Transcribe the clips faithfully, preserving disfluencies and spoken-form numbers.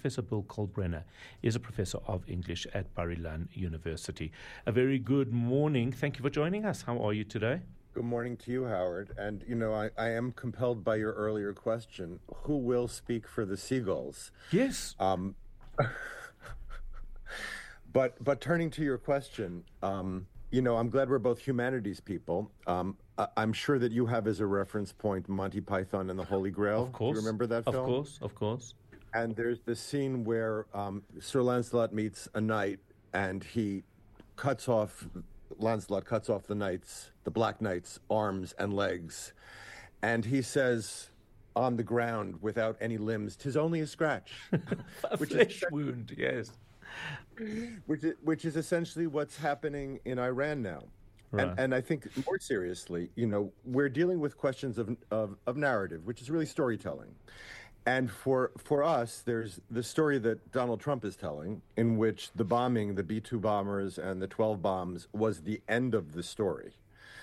Professor Bill Kalkbrenner is a professor of English at Bar-Ilan University. A very good morning. Thank you for joining us. How are you today? Good morning to you, Howard. And, you know, I, I am compelled by your earlier question. Who will speak for the seagulls? Yes. Um, but but turning to your question, um, you know, I'm glad we're both humanities people. Um, I, I'm sure that you have as a reference point Monty Python and the Holy Grail. Of course. Do you remember that film? Of course, of course. And there's the scene where um, Sir Lancelot meets a knight and he cuts off... Lancelot cuts off the knight's, the Black Knight's arms and legs, and he says on the ground without any limbs, "'Tis only a scratch." A which flesh is, wound, yes. Which is, which is essentially what's happening in Iran now. Right. And, and I think more seriously, you know, we're dealing with questions of, of, of narrative, which is really storytelling. And for for us, there's the story that Donald Trump is telling, in which the bombing, the B two bombers and the twelve bombs, was the end of the story.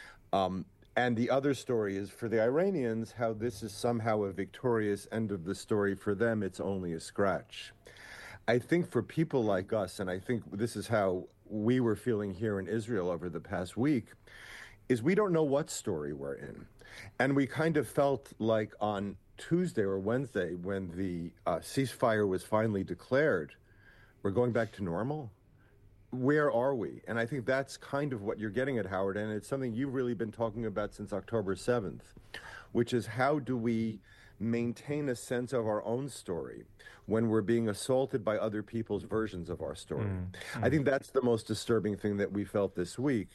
Um, and the other story is for the Iranians, how this is somehow a victorious end of the story. For them, it's only a scratch. I think for people like us, and I think this is how we were feeling here in Israel over the past week, is we don't know what story we're in. And we kind of felt like on Tuesday or Wednesday, when the uh, ceasefire was finally declared, we're going back to normal. Where are we? And I think that's kind of what you're getting at, Howard, and it's something you've really been talking about since October seventh, which is how do we maintain a sense of our own story when we're being assaulted by other people's versions of our story. Mm, mm. I think that's the most disturbing thing that we felt this week.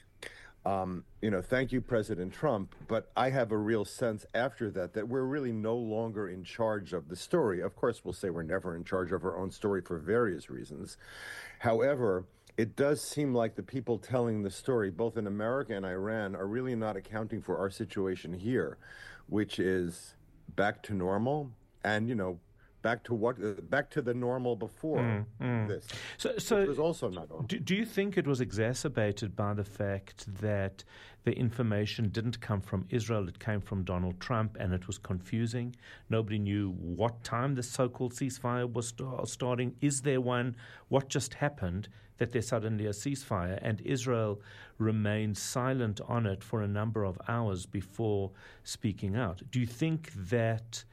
Um, you know, thank you, President Trump, but I have a real sense after that that we're really no longer in charge of the story. Of course, we'll say we're never in charge of our own story for various reasons. However, it does seem like the people telling the story, both in America and Iran, are really not accounting for our situation here, which is back to normal and, you know, back to what, uh, back to the normal before mm, mm. this. So, so it was also not normal. Do, do you think it was exacerbated by the fact that the information didn't come from Israel, it came from Donald Trump, and it was confusing? Nobody knew what time the so-called ceasefire was st- starting. Is there one? What just happened that there's suddenly a ceasefire? And Israel remained silent on it for a number of hours before speaking out. Do you think that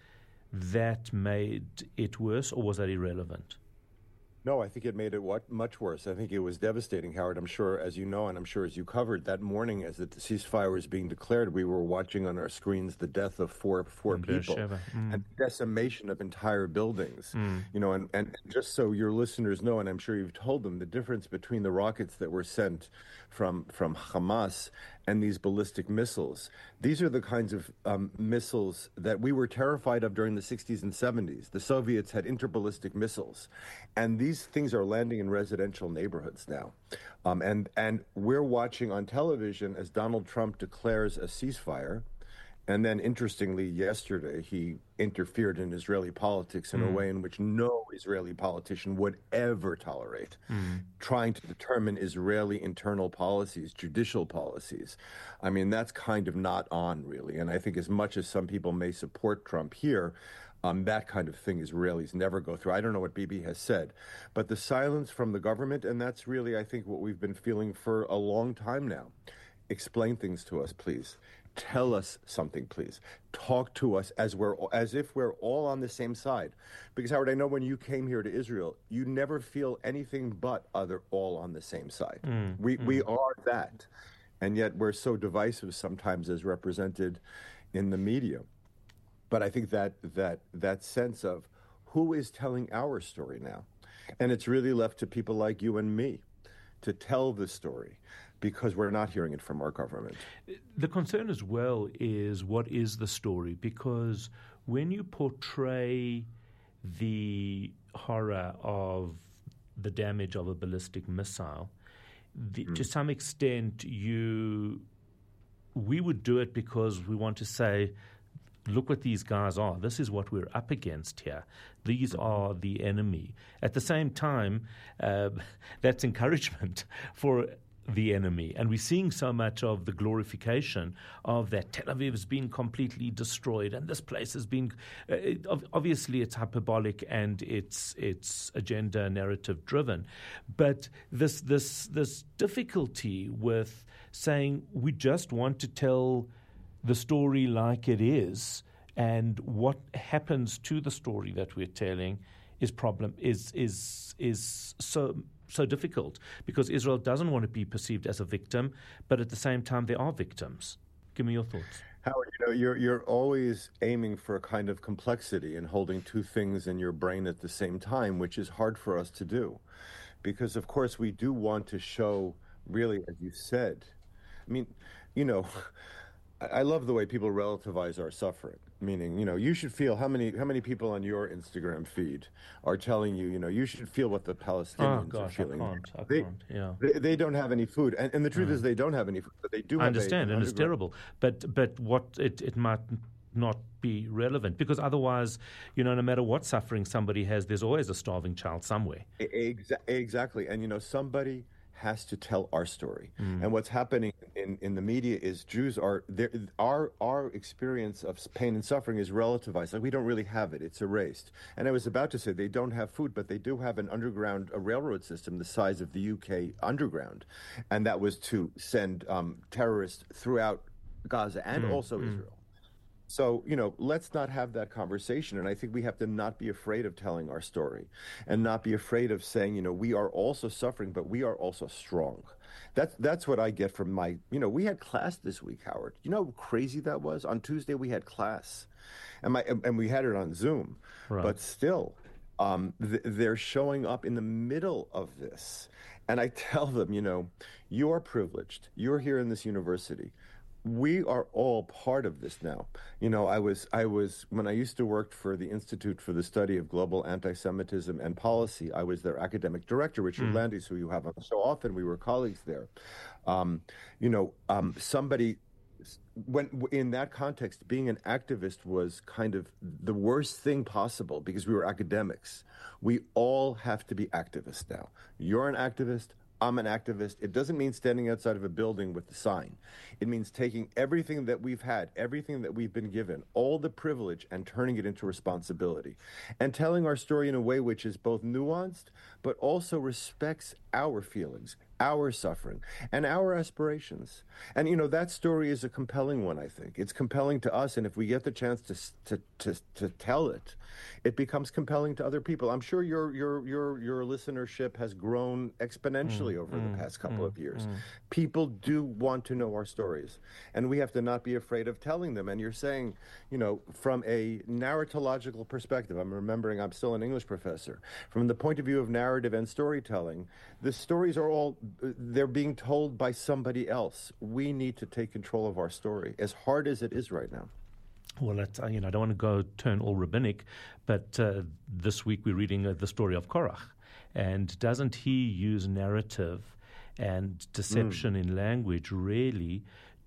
that made it worse, or was that irrelevant? No, I think it made it what, much worse. I think it was devastating, Howard. I'm sure, as you know, and I'm sure as you covered, that morning as the ceasefire was being declared, we were watching on our screens the death of four four In people mm. and decimation of entire buildings. Mm. You know, and, and just so your listeners know, and I'm sure you've told them, the difference between the rockets that were sent from from Hamas and these ballistic missiles. These are the kinds of um, missiles that we were terrified of during the sixties and seventies. The Soviets had interballistic missiles, and these things are landing in residential neighborhoods now. Um, and, and we're watching on television as Donald Trump declares a ceasefire. And then, interestingly, yesterday, he interfered in Israeli politics in mm. a way in which no Israeli politician would ever tolerate, mm. trying to determine Israeli internal policies, judicial policies. I mean, that's kind of not on, really. And I think as much as some people may support Trump here, um, that kind of thing Israelis never go through. I don't know what Bibi has said, but the silence from the government, and that's really, I think, what we've been feeling for a long time now. Explain things to us, please. Tell us something, please. Talk to us as we're as if we're all on the same side. Because, Howard, I know when you came here to Israel, you never feel anything but other all on the same side. Mm, we mm. we are that, and yet we're so divisive sometimes as represented in the media. But I think that that that sense of who is telling our story now, and it's really left to people like you and me to tell the story, because we're not hearing it from our government. The concern as well is what is the story, because when you portray the horror of the damage of a ballistic missile, the, mm. to some extent you we would do it because we want to say, look what these guys are. This is what we're up against here. These are the enemy. At the same time, uh, that's encouragement for the enemy. And we're seeing so much of the glorification of that. Tel Aviv has been completely destroyed, and this place has been, uh, it, obviously it's hyperbolic and it's it's agenda narrative driven. But this this this difficulty with saying we just want to tell the story like it is, and what happens to the story that we're telling is problem is is is so so difficult, because Israel doesn't want to be perceived as a victim, but at the same time they are victims. Give me your thoughts. Howard, you know, you're you're always aiming for a kind of complexity and holding two things in your brain at the same time, which is hard for us to do, because of course we do want to show, really, as you said. I mean, you know, I love the way people relativize our suffering. Meaning, you know, you should feel how many how many people on your Instagram feed are telling you, you know, you should feel what the Palestinians oh, gosh, are feeling. I can't, I they, can't, yeah. they, they don't have any food, and, and the truth mm. is they don't have any food, but they do. Have I understand, a, and it's terrible. But but what it it might not be relevant, because otherwise, you know, no matter what suffering somebody has, there's always a starving child somewhere. Exa- exactly, and you know, somebody has to tell our story. Mm. And what's happening in, in the media is Jews are, our our experience of pain and suffering is relativized. Like, we don't really have it. It's erased. And I was about to say they don't have food, but they do have an underground, a railroad system the size of the U K underground. And that was to send um, terrorists throughout Gaza and mm. also mm. Israel. So, you know, let's not have that conversation. And I think we have to not be afraid of telling our story and not be afraid of saying, you know, we are also suffering, but we are also strong. That's that's what I get from my, you know, we had class this week, Howard. You know how crazy that was? On Tuesday, we had class and my and we had it on Zoom. Right. But still, um, th- they're showing up in the middle of this. And I tell them, you know, you are privileged. You're here in this university. We are all part of this now. You know, I was, I was, when I used to work for the Institute for the Study of Global Anti-Semitism and Policy, I was their academic director, Richard mm. Landis, who you have on so often. We were colleagues there. Um, you know, um, somebody, when in that context, being an activist was kind of the worst thing possible because we were academics. We all have to be activists now. You're an activist. I'm an activist. It doesn't mean standing outside of a building with the sign. It means taking everything that we've had, everything that we've been given, all the privilege, and turning it into responsibility. And telling our story in a way which is both nuanced, but also respects our feelings, our suffering, and our aspirations. And, you know, that story is a compelling one, I think. It's compelling to us, and if we get the chance to to to, to tell it, it becomes compelling to other people. I'm sure your your your your listenership has grown exponentially mm, over mm, the past couple mm, of years. Mm. People do want to know our stories, and we have to not be afraid of telling them. And you're saying, you know, from a narratological perspective, I'm remembering I'm still an English professor. From the point of view of narrative and storytelling, the stories are all, they're being told by somebody else. We need to take control of our story, as hard as it is right now. Well, that's, you know, I don't want to go turn all rabbinic, but uh, this week we're reading uh, the story of Korach. And doesn't he use narrative and deception mm. in language really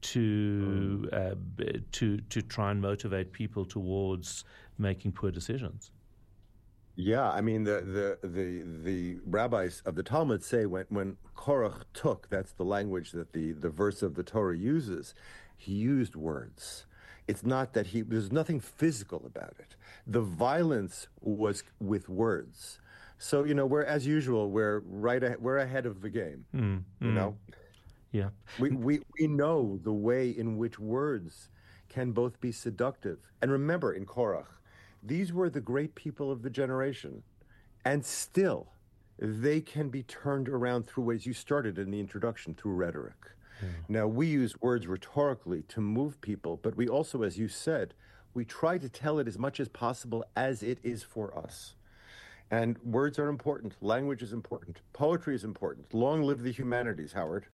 to, mm. uh, to, to try and motivate people towards making poor decisions? Yeah, I mean, the, the the the rabbis of the Talmud say when, when Korach took, that's the language that the, the verse of the Torah uses, he used words. It's not that he, there's nothing physical about it. The violence was with words. So, you know, we're, as usual, we're right, a, we're ahead of the game, mm, you mm. know? Yeah. We, we, we know the way in which words can both be seductive. And remember, in Korach, these were the great people of the generation, and still they can be turned around through ways you started in the introduction, through rhetoric. Mm. Now, we use words rhetorically to move people, but we also, as you said, we try to tell it as much as possible as it is for us. And words are important. Language is important. Poetry is important. Long live the humanities, Howard.